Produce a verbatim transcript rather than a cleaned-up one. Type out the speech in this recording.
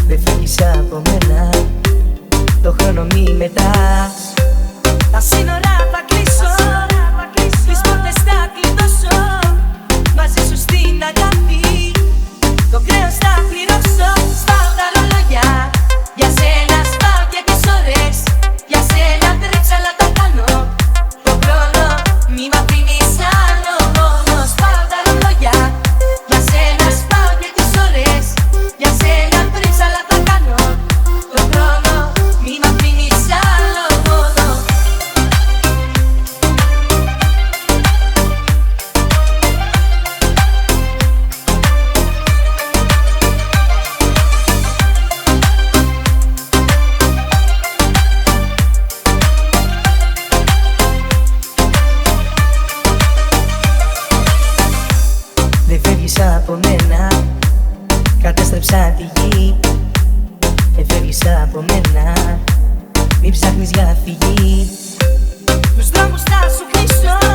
Δεν φεύγεις από μένα, το χρόνο μη μετάς. Τα σύνορα θα κλείσω, τις πόρτες θα κλειδώσω. Μαζί σου στην αγάπη, το κρέος θα πληρώσω. Σπάω τα ρολόγια, για σένα σπάω και τις ώρες. Για σένα τρέξα αλλά τα κάνω, το χρόνο μη μ' αφήνεις άλλο μόνο. Σπάω τα ρολόγια, για σένα σπάω και τις ώρες. Για σένα τρέξα αλλά τα κάνω, το χρόνο μη μ' αφήνεις άλλο μόνο. Δεν φεύγεις από μένα, κατέστρεψα τη γη. Δεν φεύγεις από μένα, μην ψάχνεις για φυγή. Τους δρόμους θα σου κλείσω,